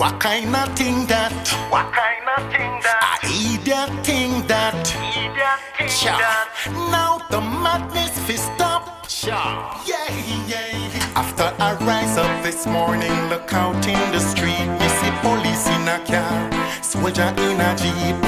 What kind of thing that? What kind of thing that? I idiot thing that. Idiot thing Sure. that? Now the madness fi stop. Sure. Yeah, yeah. After I rise up this morning, look out in the street. Me see police in a car, soldier in a jeep.